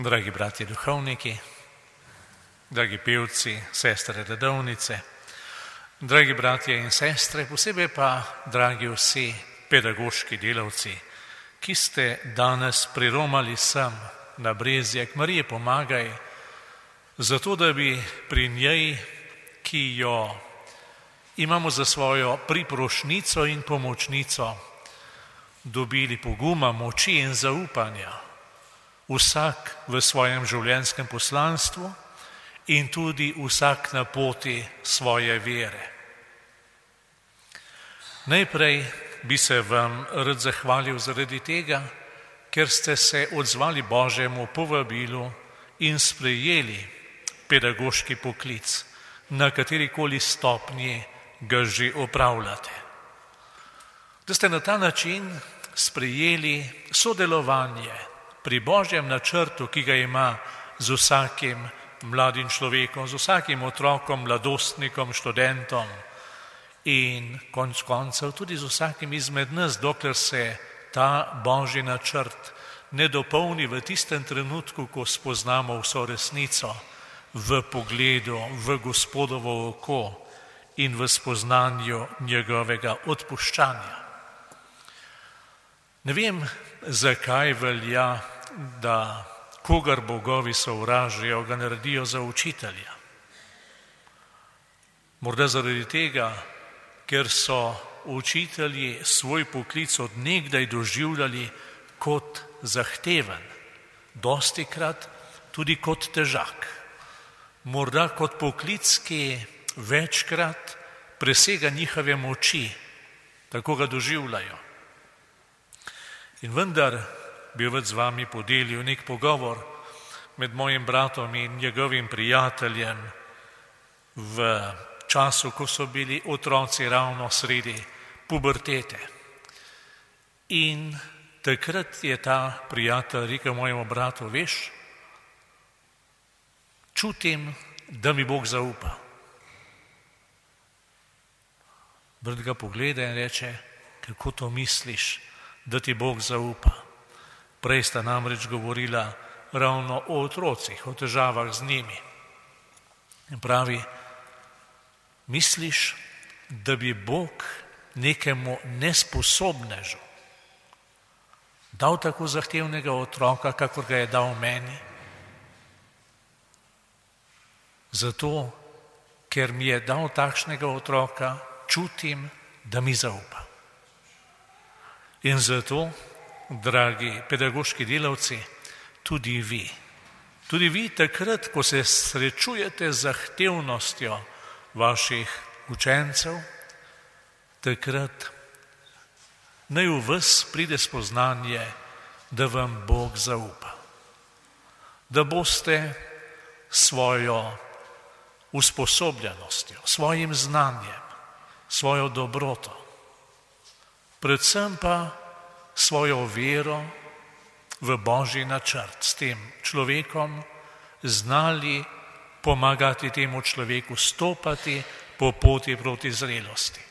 Dragi bratje duhovniki, dragi pevci, sestre redovnice, dragi bratje in sestre, posebej pa dragi vsi pedagoški delavci, ki ste danes priromali sem na Brezje k Mariji Pomagaj, zato da bi pri njej, ki jo imamo za svojo priprošnico in pomočnico, dobili poguma, moči in zaupanja, vsak v svojem življenjskem poslanstvu in tudi vsak na poti svoje vere. Najprej bi se vam rad zahvalil zaradi tega, ker ste se odzvali Božjemu povabilu in sprejeli pedagoški poklic, na katerikoli stopnji ga že opravljate. Da ste na ta način sprejeli sodelovanje pri Božjem načrtu, ki ga ima z vsakim mladim človekom, z vsakim otrokom, mladostnikom, študentom in konec koncev tudi z vsakim izmed nas, dokler se ta Božji načrt ne dopolni v tistem trenutku, ko spoznamo vso resnico v pogledu v Gospodovo oko in v spoznanju njegovega odpuščanja. Ne vem, zakaj velja, da kogar bogovi sovražijo, ga naredijo za učitelja. Morda zaradi tega, ker so učitelji svoj poklic od nekdaj doživljali kot zahteven, dostikrat tudi kot težak. Morda kot poklic, ki večkrat presega njihove moči, tako ga doživljajo. In vendar bi rad z vami podelil nek pogovor med mojim bratom in njegovim prijateljem v času, ko so bili otroci ravno sredi pubertete. In takrat je ta prijatelj rekel mojemu bratu: veš, čutim, da mi Bog zaupa. Brat ga pogleda in reče: kako to misliš, da ti Bog zaupa? Prej sta namreč govorila ravno o otrocih, o težavah z njimi. In pravi: misliš, da bi Bog nekemu nesposobnežu dal tako zahtevnega otroka, kakor ga je dal meni? Zato, ker mi je dal takšnega otroka, čutim, da mi zaupa. In zato, dragi pedagoški delavci, tudi vi takrat, ko se srečujete z zahtevnostjo vaših učencev, takrat naj v vas pride spoznanje, da vam Bog zaupa. Da boste svojo usposobljenostjo, svojim znanjem, svojo dobroto, predvsem pa svojo vero v Božji načrt, s tem človekom znali pomagati temu človeku stopati po poti proti zrelosti.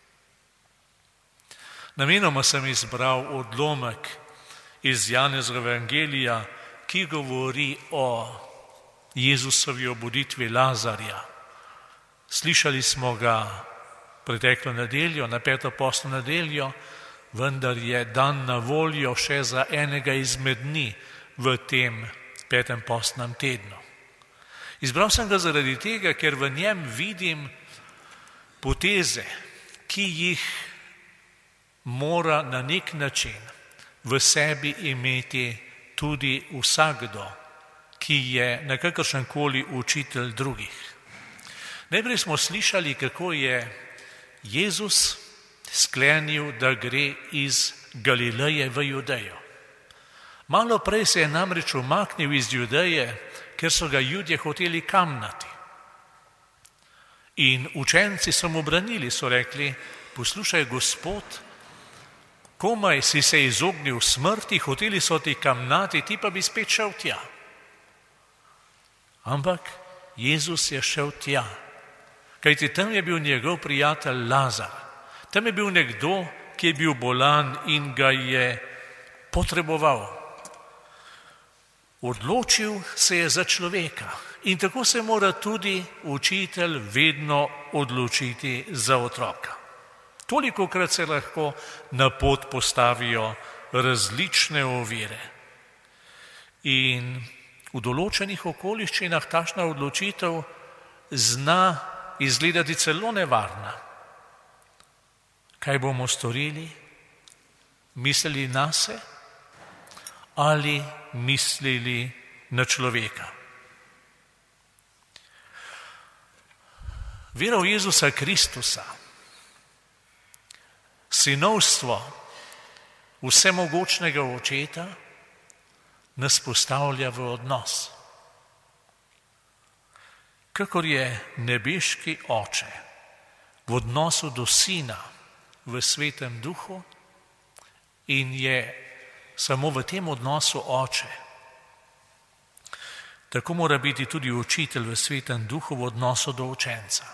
Namenoma sem izbral odlomek iz Janezovega evangelija, ki govori o Jezusovi obuditvi Lazarja. Slišali smo ga preteklo nedeljo, na 5. postno nedeljo, vendar je dan na voljo še za enega izmed dni v tem 5. postnem tednu. Izbral sem ga zaradi tega, ker v njem vidim poteze, ki jih mora na nek način v sebi imeti tudi vsakdo, ki je na kakršenkoli učitelj drugih. Najprej smo slišali, kako je Jezus sklenil, da gre iz Galileje v Judejo. Malo prej se je namreč umaknil iz Judeje, ker so ga Judje hoteli kamnati. In učenci so mu branili, so rekli: poslušaj, Gospod, komaj si se izognil smrti, hoteli so ti kamnati, ti pa bi spet šel tja. Ampak Jezus je šel tja, kajti tam je bil njegov prijatelj Lazar. Tam je bil nekdo, ki je bil bolan in ga je potreboval. Odločil se je za človeka in tako se mora tudi učitelj vedno odločiti za otroka. Tolikokrat se lahko na pot postavijo različne ovire. In v določenih okoliščinah takšna odločitev zna izgledati celo nevarna. Kaj bomo storili? Mislili nase ali mislili na človeka? Vera v Jezusa Kristusa, sinovstvo vsemogočnega očeta nas postavlja v odnos. Kakor je nebeški oče v odnosu do sina v svetem duhu in je samo v tem odnosu oče, tako mora biti tudi učitelj v svetem duhu v odnosu do učenca.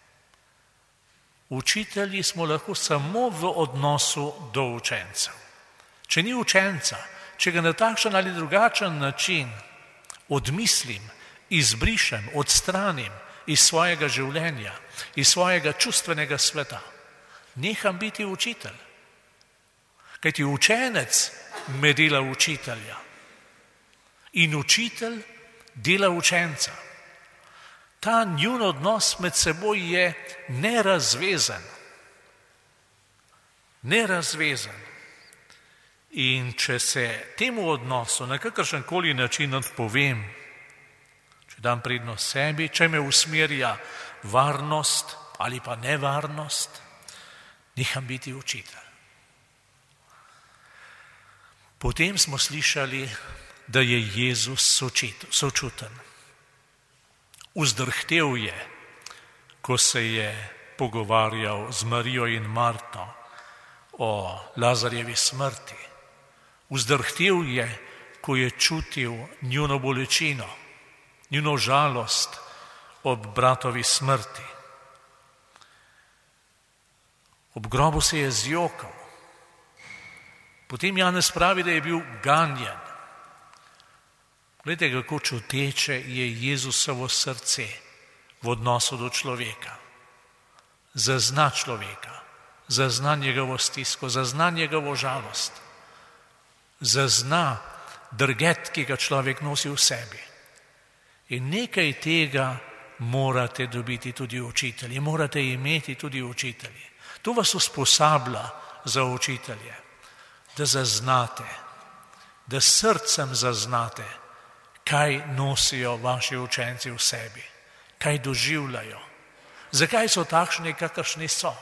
Učitelji smo lahko samo v odnosu do učencev. Če ni učenca, če ga na takšen ali drugačen način odmislim, izbrišem, odstranim iz svojega življenja, iz svojega čustvenega sveta, neham biti učitelj. Kajti učenec me dela učitelja in učitelj dela učenca. Ta njun odnos med seboj je nerazvezen. Nerazvezen. In če se temu odnosu na kakršenkoli način odpovem, če dam prednost sebi, če me usmerja varnost ali pa nevarnost, neham biti učitelj. Potem smo slišali, da je Jezus sočuten. Vzdrhtel je, ko se je pogovarjal z Marijo in Marto o Lazarjevi smrti. Vzdrhtel je, ko je čutil njuno bolečino, njuno žalost ob bratovi smrti. Ob grobu se je zjokal. Potem Janez pravi, da je bil ganjen. Glejte, kako čuteče je Jezusovo srce v odnosu do človeka. Zazna človeka, zazna njegovo stisko, zazna njegovo žalost. Zazna drget, ki ga človek nosi v sebi. In nekaj tega morate dobiti tudi učitelji, morate imeti tudi učitelji. To vas usposablja za učitelje, da zaznate, da srcem zaznate, kaj nosijo vaši učenci v sebi, kaj doživljajo, zakaj so takšni, kakršni so.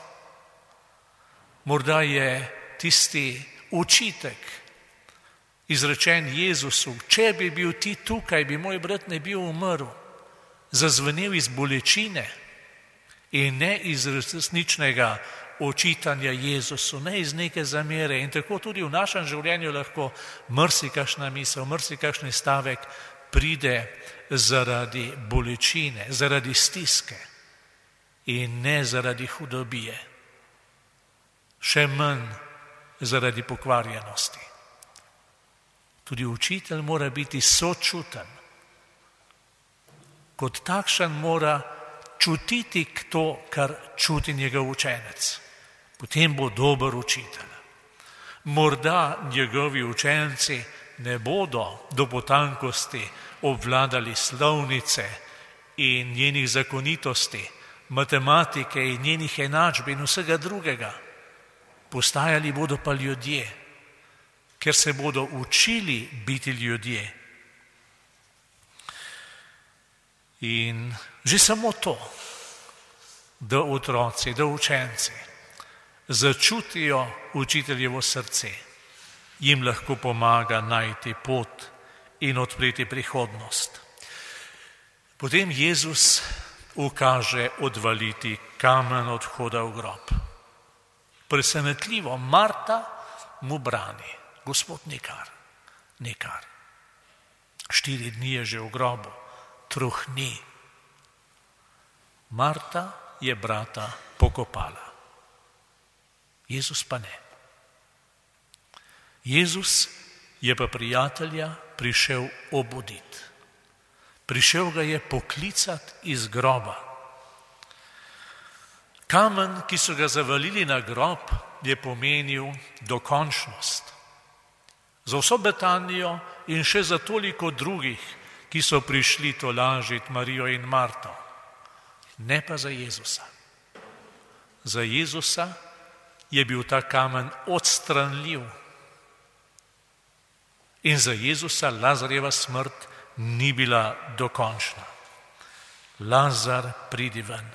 Morda je tisti očitek izrečen Jezusu, če bi bil ti tukaj, bi moj brat ne bil umrl, zazvenel iz bolečine in ne iz resničnega očitanja Jezusu, ne iz neke zamere. In tako tudi v našem življenju lahko marsikakšna misel, marsikakšni stavek pride zaradi bolečine, zaradi stiske in ne zaradi hudobije. Še manj zaradi pokvarjenosti. Tudi učitelj mora biti sočuten. Kot takšen mora čutiti to, kar čuti njegov učenec. Potem bo dober učitelj. Morda njegovi učenci ne bodo do potankosti obvladali slovnice in njenih zakonitosti, matematike in njenih enačb in vsega drugega. Postajali bodo pa ljudje, ker se bodo učili biti ljudje. In že samo to, da otroci, da učenci začutijo učiteljevo srce, jim lahko pomaga najti pot in odpreti prihodnost. Potem Jezus ukaže odvaliti kamen od vhoda v grob. Presenetljivo, Marta mu brani. Gospod, nikar. 4 dni je že v grobu, truhni. Marta je brata pokopala. Jezus pa ne. Jezus je pa prijatelja prišel obuditi. Prišel ga je poklicati iz groba. Kamen, ki so ga zavalili na grob, je pomenil dokončnost. Za vso Betanijo in še za toliko drugih, ki so prišli tolažiti Marijo in Marto. Ne pa za Jezusa. Za Jezusa je bil ta kamen odstranljiv. In za Jezusa Lazarjeva smrt ni bila dokončna. Lazar, pridi ven.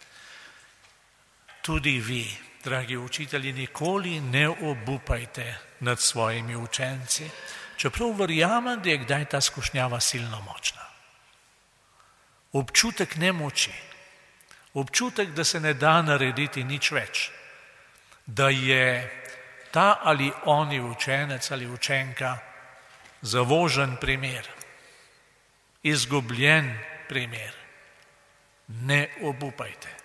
Tudi vi, dragi učitelji, nikoli ne obupajte nad svojimi učenci, čeprav verjamem, da je kdaj ta skušnjava silno močna. Občutek nemoči, občutek, da se ne da narediti nič več, da je ta ali oni učenec ali učenka zavožen primer, izgubljen primer. Ne obupajte.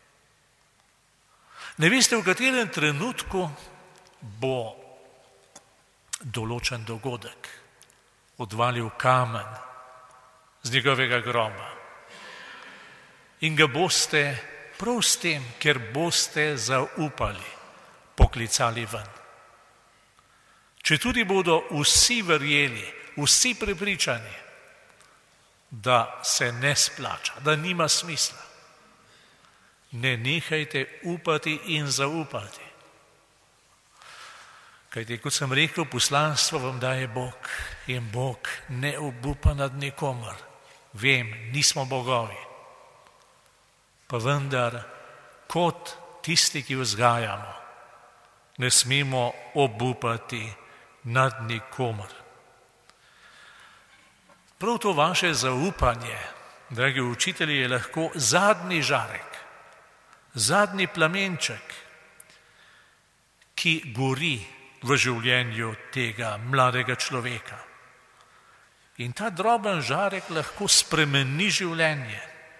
Ne veste, v katerem trenutku bo določen dogodek odvalil kamen z njegovega groba. In ga boste prav s tem, ker boste zaupali, poklicali ven. Če tudi bodo vsi verjeli, vsi prepričani, da se ne splača, da nima smisla, ne nehajte upati in zaupati. Kajti, kot sem rekel, poslanstvo vam daje Bog in Bog ne obupa nad nikomer. Vem, nismo bogovi. Pa vendar, kot tisti, ki vzgajamo, ne smemo obupati nad nikomer. Prav to vaše zaupanje, dragi učitelji, je lahko zadnji žarek, zadnji plamenček, ki gori v življenju tega mladega človeka. In ta droben žarek lahko spremeni življenje.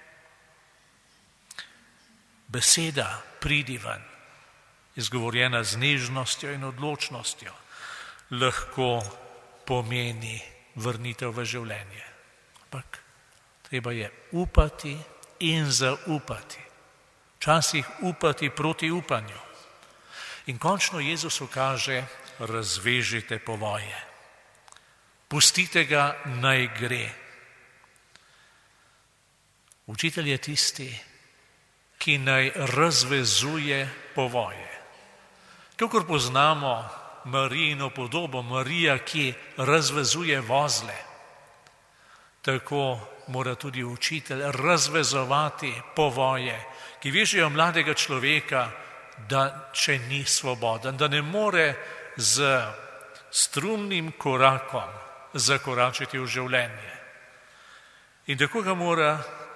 Beseda pridi ven, izgovorjena z nežnostjo in odločnostjo, lahko pomeni vrnitev v življenje. Ampak treba je upati in zaupati. Včasih upati proti upanju. In končno Jezus kaže, razvežite povoje. Pustite ga, naj gre. Učitelj je tisti, ki naj razvezuje povoje. Kakor poznamo Marijino podobo, Marija, ki razvezuje vozle, tako mora tudi učitelj razvezovati povoje, ki vežejo mladega človeka, da če ni svoboden, da ne more z strumnim korakom zakoračiti v življenje. In tako ga mora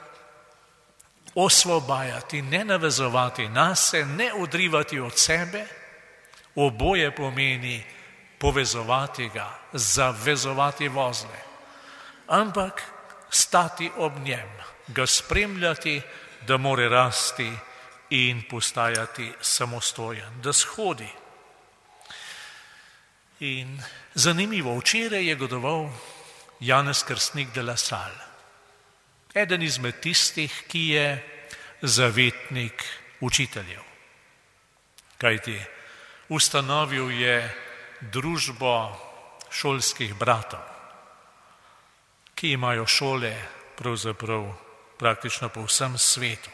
osvobajati, ne navezovati nase, ne odrivati od sebe. Oboje pomeni povezovati ga, zavezovati vozle, ampak stati ob njem, ga spremljati, da more rasti in postajati samostojen, da shodi. In zanimivo, včeraj je godoval Janez Krstnik de la Salle, eden izmed tistih, ki je zavetnik učiteljev. Kajti ustanovil je družbo šolskih bratov, ki imajo šole pravzaprav praktično po vsem svetu.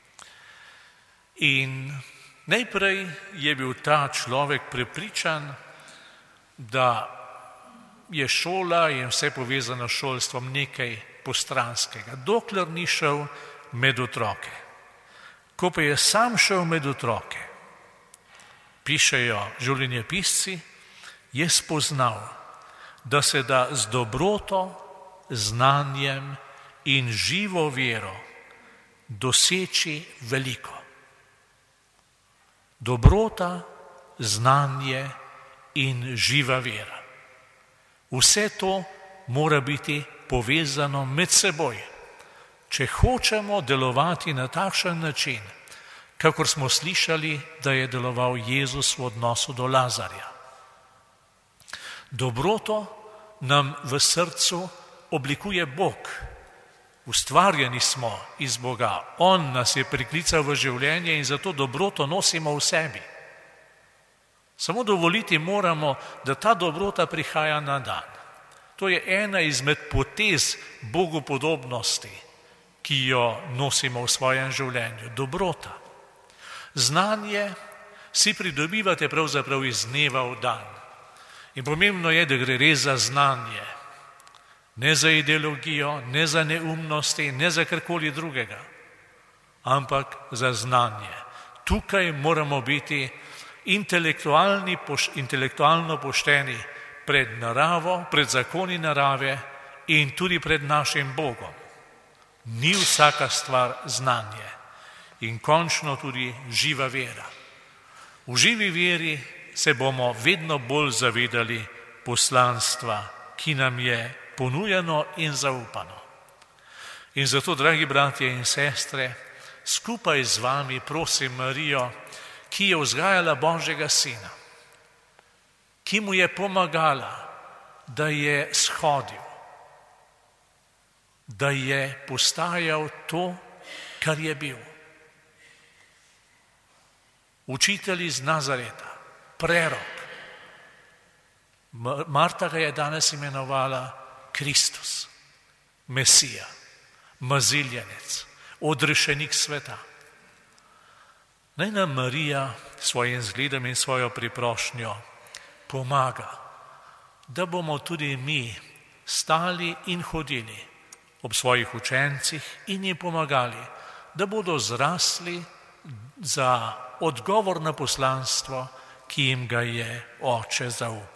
In najprej je bil ta človek prepričan, da je šola in vse povezano s šolstvom nekaj postranskega, dokler ni šel med otroke. Ko pa je sam šel med otroke, pišejo življenjepisci, je spoznal, da se da z dobroto, znanjem in živo vero doseči veliko. Dobrota, znanje in živa vera. Vse to mora biti povezano med seboj, če hočemo delovati na takšen način, kakor smo slišali, da je deloval Jezus v odnosu do Lazarja. Dobroto nam v srcu oblikuje Bog. Ustvarjeni smo iz Boga. On nas je priklical v življenje in zato dobroto nosimo v sebi. Samo dovoliti moramo, da ta dobrota prihaja na dan. To je ena izmed potez bogopodobnosti, ki jo nosimo v svojem življenju. Dobrota. Znanje si pridobivate pravzaprav iz dneva v dan. In pomembno je, da gre res za znanje. Ne za ideologijo, ne za neumnosti, ne za karkoli drugega, ampak za znanje. Tukaj moramo biti intelektualno pošteni pred naravo, pred zakoni narave in tudi pred našim Bogom. Ni vsaka stvar znanje in končno tudi živa vera. V živi veri se bomo vedno bolj zavedali poslanstva, ki nam je ponujeno in zaupano. In zato, dragi bratje in sestre, skupaj z vami prosim Marijo, ki je vzgajala Božjega Sina, ki mu je pomagala, da je shodil, da je postajal to, kar je bil. Učitelj iz Nazareta, prerok. Marta ga je danes imenovala Kristus, Mesija, maziljenec, odrešenik sveta. Naj nam Marija svojim zgledom in svojo priprošnjo pomaga, da bomo tudi mi stali in hodili ob svojih učencih in jim pomagali, da bodo zrasli za odgovor na poslanstvo, ki jim ga je Oče zaupal.